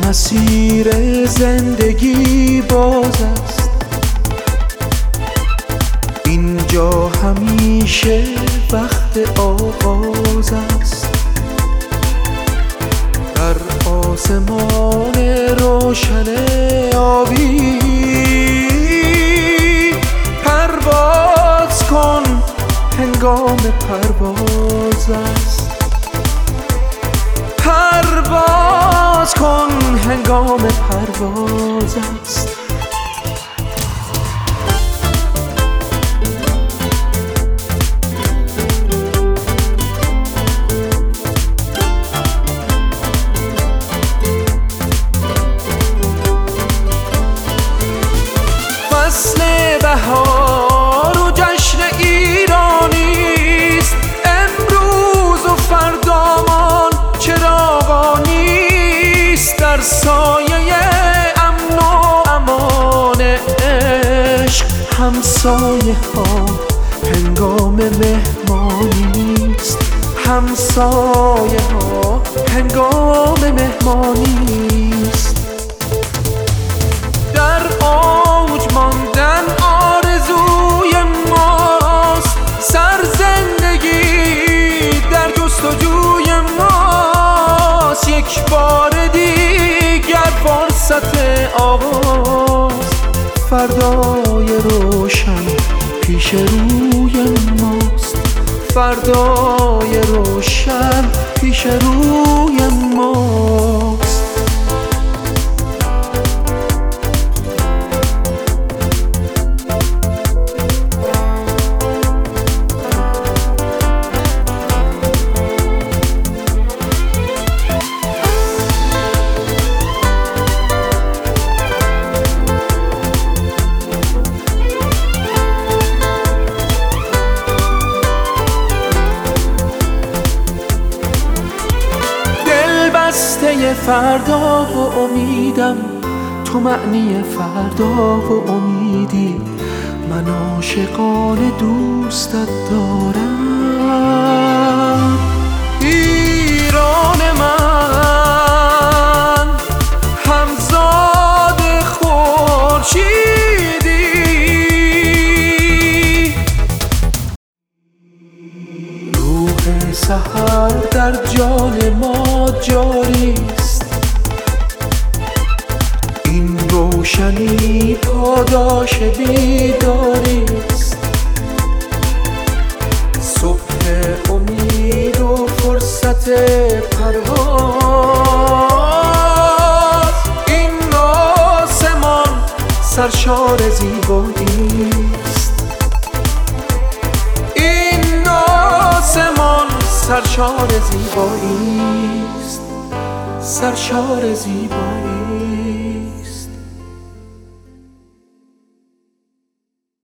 مسیر زندگی باز است، اینجا همیشه وقت آغاز است. در آسمان روشن آبی پرواز کن، هنگام پرواز است. پرواز کن، هنگام پرواز است. فصل بهار و جشن ایرانیست، امروز و فردامان چراغانیست. در سایه امن و امان عشق همسایه ها هنگام مهمانیست. همسایه ها هنگام مهمانیست. در اوج ماندن آرزوی ماست، سرزندگی در جستجوی ماست. یک بار دیگر فرصت آغاز، فردای روشن پیش روی ماست. فردای روشن پیش روی ماست. بسته فردا و امیدم، تو معنی فردا و امیدی. من عاشقانه دوستت دارم. ایران من همزاد خورشیدی، روح سحر در جان ما جاریست. این روشنی پاداش بیداریست. صبح امید و فرصت پرواز، این آسمان سرشار زیباییست. این آسمان سرشار زیباییست. سرشار زیبایی.